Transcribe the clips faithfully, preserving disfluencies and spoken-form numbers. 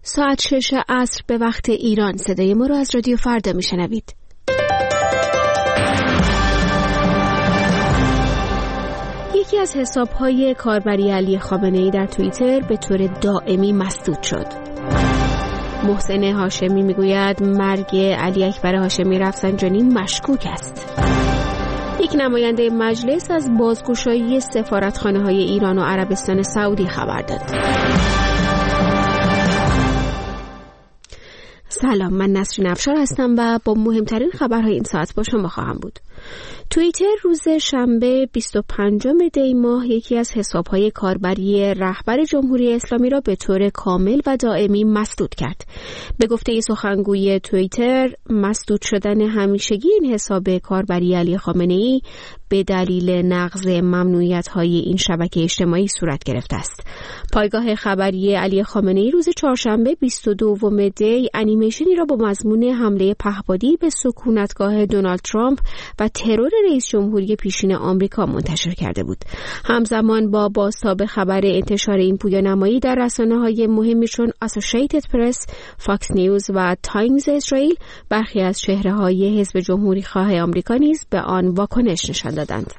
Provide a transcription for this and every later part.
ساعت شش عصر به وقت ایران. صدای ما رو از رادیو فردا میشنوید. یکی از حساب‌های کاربری علی خامنه‌ای در توییتر به طور دائمی مسدود شد. محسن هاشمی میگوید مرگ علی اکبر هاشمی رفسنجانی مشکوک است. یک نماینده مجلس از بازگشایی سفارتخانه‌های ایران و عربستان سعودی خبر داد. سلام، من نسرین افشار هستم و با مهمترین خبرهای این ساعت با شما خواهم بود. توییتر روز شنبه بیست و پنجم دی ماه یکی از حساب‌های کاربری رهبر جمهوری اسلامی را به طور کامل و دائمی مسدود کرد. به گفته سخنگوی توییتر، مسدود شدن همیشگی این حساب کاربری علی خامنه‌ای به دلیل نقض ممنوعیت‌های این شبکه اجتماعی صورت گرفته است. پایگاه خبری علی خامنه‌ای روز چهارشنبه بیست و دوم دی انیمیشنی را با مضمون حمله پهپادی به سکونتگاه دونالد ترامپ و ترور رئیس جمهوری پیشین آمریکا منتشر کرده بود. همزمان با بازتاب خبر انتشار این پویانمایی در رسانه‌های مهمی چون اسوسییتد پرس، فاکس نیوز و تایمز اسرائیل، برخی از چهره‌های حزب جمهوری خواه آمریکا نیز به آن واکنش نشان دادند.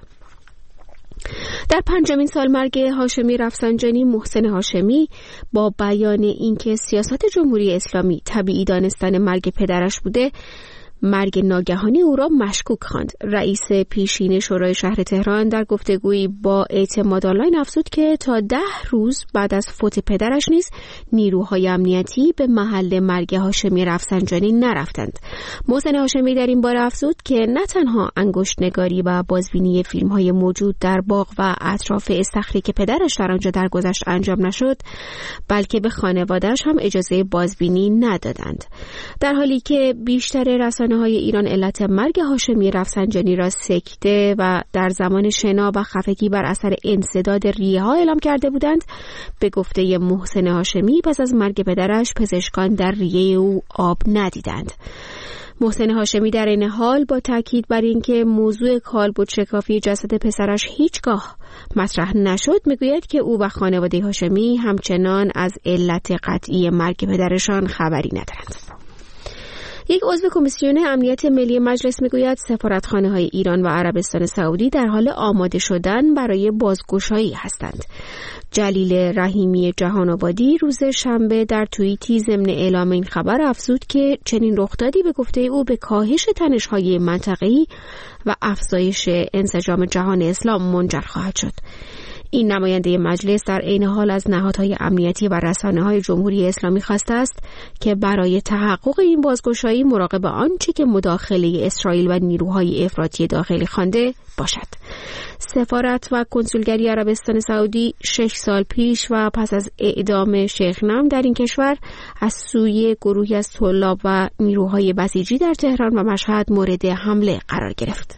در پنجمین سالمرگ هاشمی رفسنجانی، محسن هاشمی با بیان اینکه سیاست جمهوری اسلامی طبیعی دانستن مرگ پدرش بوده، مرگ ناگهانی او را مشکوک خواند. رئیس پیشین شورای شهر تهران در گفتگویی با اعتماد آنلاین افزود که تا ده روز بعد از فوت پدرش نیز نیروهای امنیتی به محل مرگ هاشمی رفسنجانی نرفتند. محسن هاشمی در این باره افزود که نه تنها انگشت نگاری و بازبینی فیلم‌های موجود در باغ و اطراف استخری که پدرش در آنجا درگذشت انجام نشد، بلکه به خانواده‌اش هم اجازه بازبینی ندادند. در حالی که بیشتر رسانه‌های ایران علت مرگ هاشمی رفسنجانی را سکته و در زمان شنا و خفگی بر اثر انسداد ریه‌ها اعلام کرده بودند، به گفته محسن هاشمی پس از مرگ پدرش پزشکان در ریه او آب ندیدند. محسن هاشمی در این حال با تاکید بر اینکه موضوع کالبد شکافی جسد پسرش هیچگاه مطرح نشد، میگوید که او و خانواده هاشمی همچنان از علت قطعی مرگ پدرشان خبری ندارند. یک عضو کمیسیون امنیت ملی مجلس میگوید سفارتخانه‌های ایران و عربستان سعودی در حال آماده شدن برای بازگشایی هستند. جلیل رحیمی جهان‌آبادی روز شنبه در توییتی ضمن اعلام این خبر افزود که چنین رخدادی به گفته او به کاهش تنش‌های منطقه‌ای و افزایش انسجام جهان اسلام منجر خواهد شد. این نماینده مجلس در عین حال از نهادهای امنیتی و رسانه‌های جمهوری اسلامی خواسته است که برای تحقق این بازگشایی مراقب آنچه که مداخله اسرائیل و نیروهای افراطی داخلی خوانده باشد. سفارت و کنسولگری عربستان سعودی شش سال پیش و پس از اعدام شیخ نم در این کشور از سوی گروهی از طلاب و نیروهای بسیجی در تهران و مشهد مورد حمله قرار گرفت.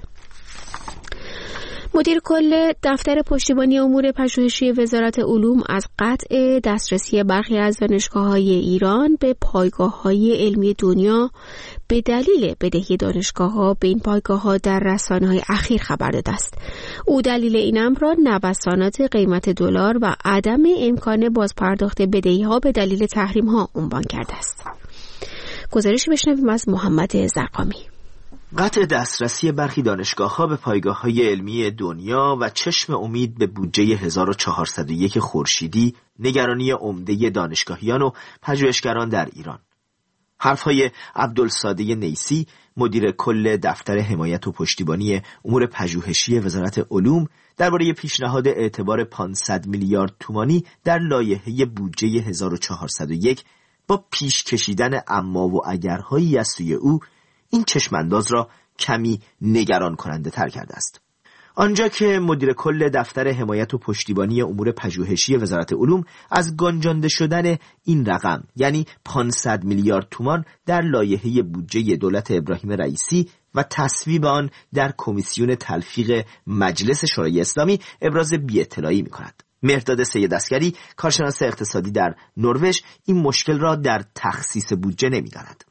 مدیر کل دفتر پشتیبانی امور پژوهشی وزارت علوم از قطع دسترسی برخی از دانشگاه‌های ایران به پایگاه‌های علمی دنیا به دلیل بدهی دانشگاه‌ها به این پایگاه‌ها در رسانه‌های اخیر خبر داده است. او دلیل این امر را نوسانات قیمت دلار و عدم امکان بازپرداخت بدهی‌ها به دلیل تحریم‌ها عنوان کرده است. گزارشی بشنویم از محمد زرقامی. قطع دسترسی برخی دانشگاه‌ها به پایگاه‌های علمی دنیا و چشم امید به بودجه هزار و چهارصد و یک خورشیدی نگرانی عمده دانشگاهیان و پژوهشگران در ایران. حرف‌های عبدالصادق نیسی، مدیر کل دفتر حمایت و پشتیبانی امور پژوهشی وزارت علوم، درباره پیشنهاد اعتبار پانصد میلیارد تومانی در لایحه بودجه هزار و چهارصد و یک با پیش کشیدن اما و اگرهایی از سوی او، این چشمانداز را کمی نگران کننده تر کرده است. آنجا که مدیر کل دفتر حمایت و پشتیبانی امور پژوهشی وزارت علوم از گنجانده شدن این رقم، یعنی پانصد میلیارد تومان در لایحه بودجه دولت ابراهیم رئیسی و تصویب آن در کمیسیون تلفیق مجلس شورای اسلامی، ابراز بی‌اطلاعی می‌کند. مهرداد سیدعسگری، کارشناس اقتصادی در نروژ، این مشکل را در تخصیص بودجه نمی‌داند.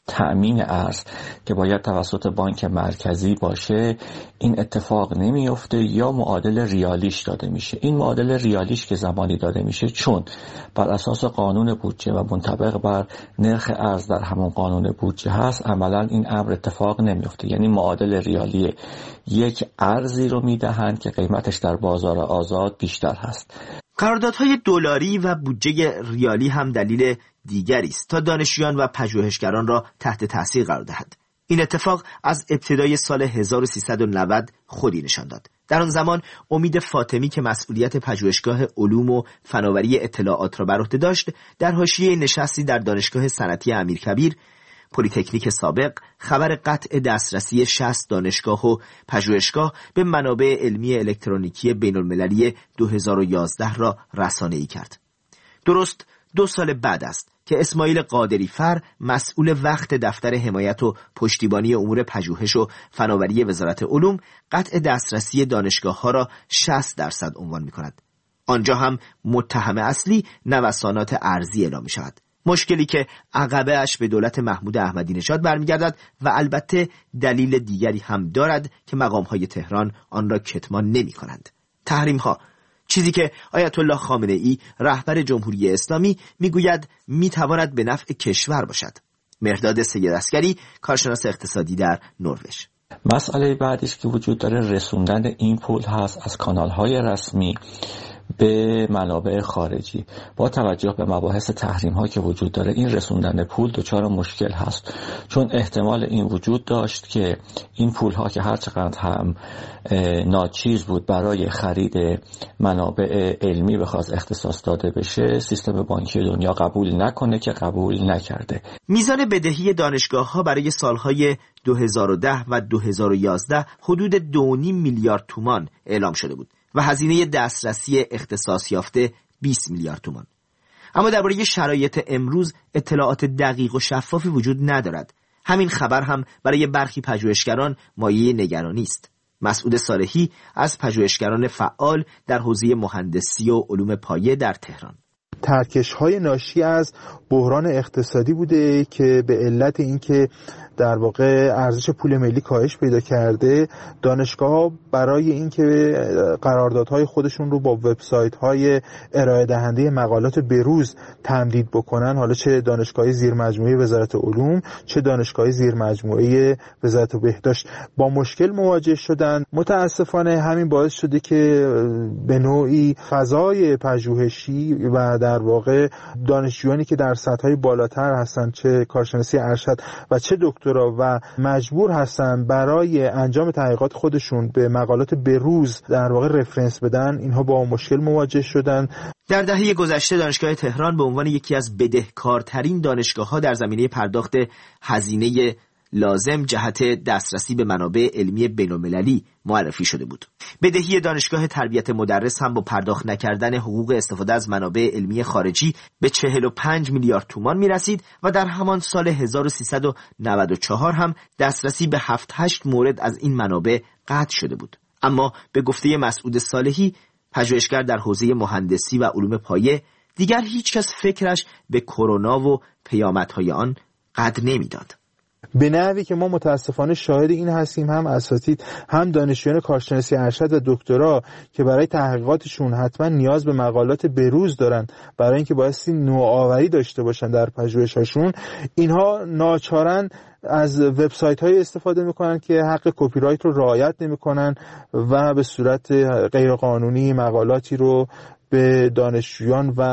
تأمین ارز که باید توسط بانک مرکزی باشه این اتفاق نمیفته یا معادل ریالیش داده میشه. این معادل ریالیش که زمانی داده میشه چون بر اساس قانون بودجه و منطبق بر نرخ ارز در همون قانون بودجه هست، عملا این امر اتفاق نمیفته. یعنی معادل ریالی یک ارزی رو میدهند که قیمتش در بازار آزاد بیشتر هست. قراردادهای دلاری و بودجه ریالی هم دلیل دیگری است تا دانشجویان و پژوهشگران را تحت تاثیر قرار دهد. این اتفاق از ابتدای سال هزار و سیصد و نود خودی نشان داد. در آن زمان امید فاطمی که مسئولیت پژوهشگاه علوم و فناوری اطلاعات را بر عهده داشت، در حاشیه نشستی در دانشگاه صنعتی امیرکبیر پلی‌تکنیک سابق خبر قطع دسترسی شصت دانشگاه و پژوهشگاه به منابع علمی الکترونیکی بین‌المللی دو هزار و یازده را رسانه‌ای کرد. درست دو سال بعد است که اسماعیل قادری‌فر مسئول وقت دفتر حمایت و پشتیبانی امور پژوهش و فناوری وزارت علوم قطع دسترسی دانشگاه‌ها را شصت درصد عنوان می‌کند. آنجا هم متهم اصلی نوسانات ارزی اعلام می‌شود. مشکلی که عقبه اش به دولت محمود احمدی نژاد برمیگردد و البته دلیل دیگری هم دارد که مقام‌های تهران آن را کتمان نمی‌کنند. تحریم‌ها، چیزی که آیت الله خامنه‌ای رهبر جمهوری اسلامی میگوید میتواند به نفع کشور باشد. مهرداد سیدعسگری، کارشناس اقتصادی در نروژ. مسئله بعدیش که وجود داره رسوندن این پول هست از کانال‌های رسمی به منابع خارجی. با توجه به مباحث تحریم ها که وجود داره این رسوندن پول دچار مشکل هست، چون احتمال این وجود داشت که این پول ها که هر چقدر هم ناچیز بود برای خرید منابع علمی بخواست اختصاص داده بشه، سیستم بانکی دنیا قبول نکنه که قبول نکرده. میزان بدهی دانشگاه ها برای سالهای دو هزار و ده و دو هزار و یازده حدود دو و نیم میلیارد تومان اعلام شده بود و هزینه دسترسی اختصاص یافته بیست میلیارد تومان. اما درباره شرایط امروز اطلاعات دقیق و شفافی وجود ندارد. همین خبر هم برای برخی پژوهشگران مایه نگرانی است. مسعود صالحی از پژوهشگران فعال در حوزه مهندسی و علوم پایه در تهران: ترکش‌های ناشی از بحران اقتصادی بوده که به علت اینکه در واقع ارزش پول ملی کاهش پیدا کرده، دانشگاه‌ها برای اینکه قراردادهای خودشون رو با وبسایت‌های ارائه دهنده مقالات بروز تمدید بکنن، حالا چه دانشگاهی زیر مجموعه وزارت علوم چه دانشگاهی زیر مجموعه وزارت بهداشت، با مشکل مواجه شدن. متاسفانه همین باعث شده که به نوعی فضای پژوهشی و در واقع دانشجویانی که در سطح‌های بالاتر هستن، چه کارشناسی ارشد و چه دکترا، و مجبور هستن برای انجام تحقیقات خودشون به مقالات بروز در واقع رفرنس بدن، اینها با مشکل مواجه شدن. در دهه گذشته دانشگاه تهران به عنوان یکی از بدهکارترین دانشگاه‌ها در زمینه پرداخت هزینه لازم جهت دسترسی به منابع علمی بین‌المللی معرفی شده بود. بدهی دانشگاه تربیت مدرس هم با پرداخت نکردن حقوق استفاده از منابع علمی خارجی به چهل و پنج میلیارد تومان می رسید و در همان سال هزار و سیصد و نود و چهار هم دسترسی به هفت هشت مورد از این منابع قطع شده بود. اما به گفته مسعود صالحی، پژوهشگر در حوزه مهندسی و علوم پایه، دیگر هیچ کس فکرش به کرونا و پیامدهای آن قدر نمیداد. به نحوی که ما متاسفانه شاهد این هستیم، هم اساتید هم دانشجویان کارشناسی ارشد و دکترا که برای تحقیقاتشون حتما نیاز به مقالات بروز دارن برای اینکه بایستی نوآوری داشته باشن در پژوهششون، اینها ناچارن از وبسایت های استفاده میکنن که حق کپی رایت رو رعایت نمیکنن و به صورت غیرقانونی مقالاتی رو به دانشجویان و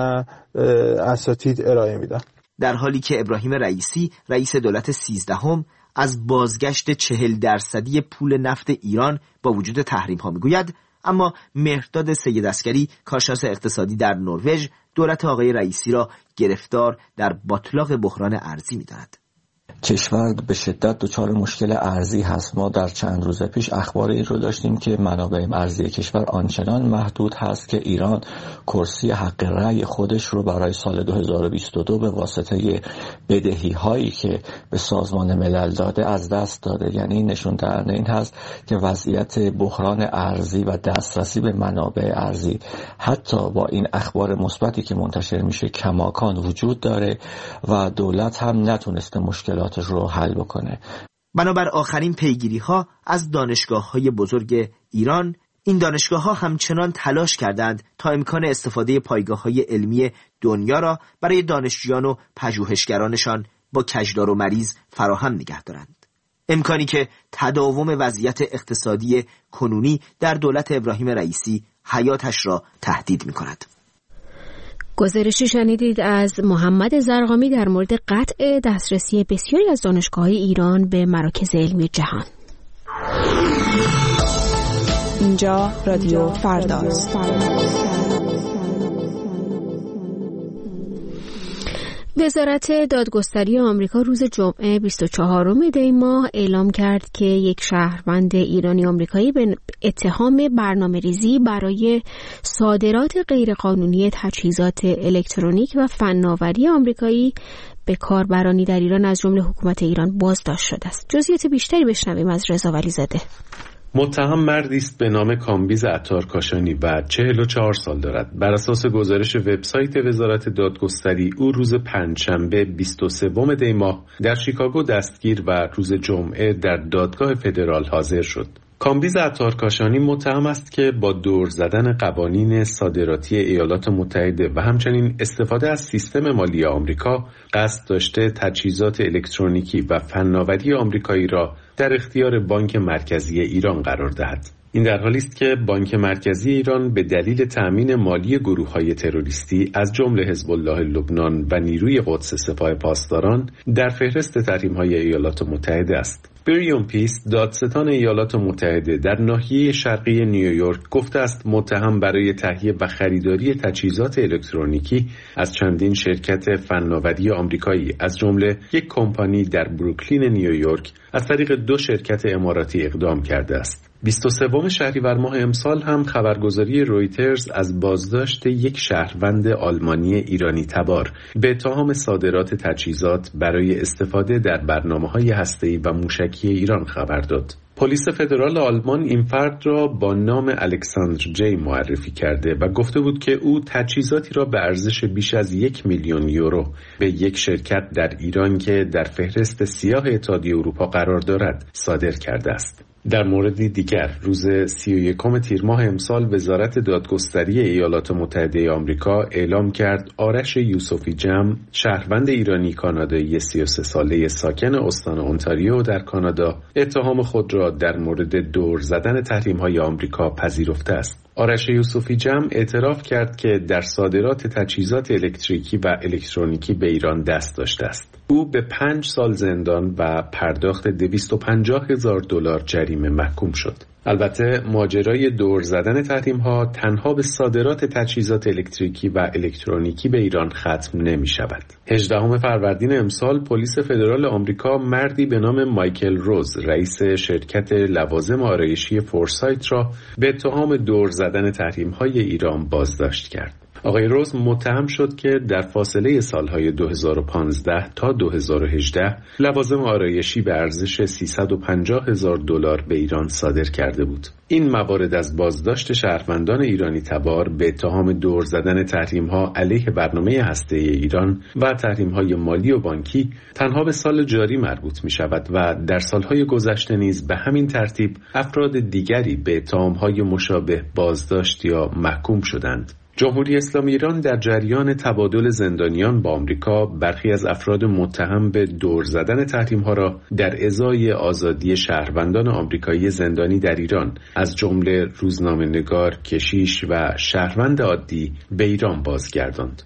اساتید ارائه میدن. در حالی که ابراهیم رئیسی، رئیس دولت سیزدهم، از بازگشت چهل درصدی پول نفت ایران با وجود تحریم ها میگوید، اما مهرداد سیدعسگری، کارشناس اقتصادی در نروژ، دولت آقای رئیسی را گرفتار در باتلاق بحران ارزی می‌داند. کشور به شدت دچار مشکل ارزی هست. ما در چند روز پیش اخبار این رو داشتیم که منابع ارزی کشور آنچنان محدود هست که ایران کرسی حق رأی خودش رو برای سال دو هزار و بیست و دو به واسطه بدهی هایی که به سازمان ملل داده از دست داده. یعنی نشون دهنده این هست که وضعیت بحران ارزی و دسترسی به منابع ارزی حتی با این اخبار مثبتی که منتشر میشه کماکان وجود داره و دولت هم نتونسته مشکل مشکلاتش رو حل بکنه. بنابر آخرین پیگیری‌ها از دانشگاه‌های بزرگ ایران، این دانشگاه‌ها همچنان تلاش کردند تا امکان استفاده پایگاه‌های علمی دنیا را برای دانشجویان و پژوهشگرانشان با کجدار و مریض فراهم نگه دارند. امکانی که تداوم وضعیت اقتصادی کنونی در دولت ابراهیم رئیسی حیاتش را تهدید می‌کند. گزارشی شنیدید از محمد زرقامی در مورد قطع دسترسی بسیاری از دانشگاه‌های ایران به مراکز علمی جهان. اینجا رادیو فرداست. وزارت دادگستری آمریکا روز جمعه بیست و چهارم دی ماه اعلام کرد که یک شهروند ایرانی آمریکایی به اتهام برنامه‌ریزی برای صادرات غیرقانونی تجهیزات الکترونیک و فناوری آمریکایی به کاربرانی در ایران از جمله حکومت ایران بازداشت شده است. جزئیات بیشتری بشنویم از رضا ولیزاده. متهم مردی است به نام کامبیز عطار کاشانی و چهل و چهار سال دارد. بر اساس گزارش وبسایت وزارت دادگستری، او روز پنجشنبه بیست و سوم دی ماه در شیکاگو دستگیر و روز جمعه در دادگاه فدرال حاضر شد. کامبیز عطار کاشانی متهم است که با دور زدن قوانین صادراتی ایالات متحده و همچنین استفاده از سیستم مالی آمریکا قصد داشته تجهیزات الکترونیکی و فناوری آمریکایی را در اختیار بانک مرکزی ایران قرار دهد. این در حالی است که بانک مرکزی ایران به دلیل تأمین مالی گروه‌های تروریستی از جمله حزب الله لبنان و نیروی قدس سپاه پاسداران در فهرست تحریم‌های ایالات متحده است. بریون پیس، دادستان ایالات متحده در ناحیه شرقی نیویورک، گفته است متهم برای تهیه و خریداری تجهیزات الکترونیکی از چندین شرکت فناوری آمریکایی از جمله یک کمپانی در بروکلین نیویورک از طریق دو شرکت اماراتی اقدام کرده است. بیست و سوم شهریور ماه امسال هم خبرگزاری رویترز از بازداشت یک شهروند آلمانی ایرانی تبار به اتهام صادرات تجهیزات برای استفاده در برنامه‌های هسته‌ای و موشکی ایران خبر داد. پلیس فدرال آلمان این فرد را با نام الکساندر جی معرفی کرده و گفته بود که او تجهیزاتی را به ارزش بیش از یک میلیون یورو به یک شرکت در ایران که در فهرست سیاه اتحادیه اروپا قرار دارد صادر کرده است. در مورد دیگر، روز سی و یکم تیر ماه امسال وزارت دادگستری ایالات متحده آمریکا اعلام کرد آرش یوسفی جم، شهروند ایرانی کانادایی سی و سه ساله ساکن استان اونتاریو در کانادا، اتهام خود را در مورد دور زدن تحریم‌های آمریکا پذیرفته است. آرش یوسفی جم اعتراف کرد که در صادرات تجهیزات الکتریکی و الکترونیکی به ایران دست داشته است. او به پنج سال زندان و پرداخت دویست و پنجاه هزار دلار جریمه محکوم شد. البته ماجرای دور زدن تحریم‌ها تنها به صادرات تجهیزات الکتریکی و الکترونیکی به ایران ختم نمی شود. هجدهم فروردین امسال پلیس فدرال آمریکا مردی به نام مایکل روز، رئیس شرکت لوازم آرایشی فورسایت را به اتهام دور زدن تحریم‌های ایران بازداشت کرد. آقای روز متهم شد که در فاصله سالهای دو هزار و پانزده تا دو هزار و هجده لوازم آرایشی به ارزش سیصد و پنجاه هزار دلار به ایران صادر کرده بود. این موارد از بازداشت شهروندان ایرانی تبار به اتهام دور زدن تحریم‌ها علیه برنامه هسته‌ای ایران و تحریم‌های مالی و بانکی تنها به سال جاری مربوط می شود و در سالهای گذشته نیز به همین ترتیب افراد دیگری به اتهام‌های مشابه بازداشت یا محکوم شدند. جمهوری اسلامی ایران در جریان تبادل زندانیان با آمریکا برخی از افراد متهم به دور زدن تحریم‌ها را در ازای آزادی شهروندان آمریکایی زندانی در ایران از جمله روزنامه‌نگار، کشیش و شهروند عادی به ایران بازگرداند.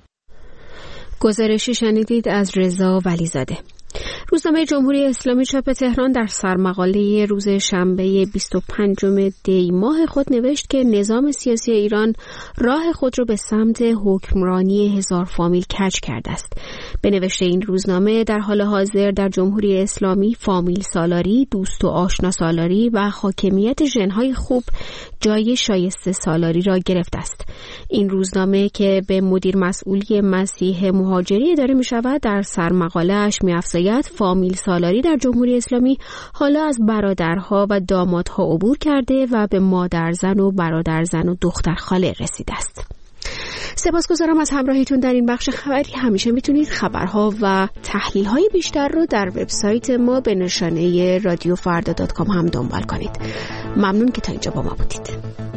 گزارشی شنیدید از رضا ولیزاده. روزنامه جمهوری اسلامی چاپ تهران در سرمقاله روز شنبه بیست و پنجم دی ماه خود نوشت که نظام سیاسی ایران راه خود را به سمت حکمرانی هزار فامیل کج کرده است. به نوشته این روزنامه در حال حاضر در جمهوری اسلامی فامیل سالاری، دوست و آشنا سالاری و حاکمیت ژن‌های خوب جای شایسته سالاری را گرفته است. این روزنامه که به مدیر مسئولی مسیح مهاجری اداره می شود در سرمقاله‌اش می افزاید فامیل سالاری در جمهوری اسلامی حالا از برادرها و دامادها عبور کرده و به مادرزن و برادرزن و دختر خاله رسیده است. سپاسگزارم از همراهیتون در این بخش خبری. همیشه میتونید خبرها و تحلیل‌های بیشتر رو در وبسایت ما به نشانه رادیو فردا دات کام هم دنبال کنید. ممنون که تا اینجا با ما بودید.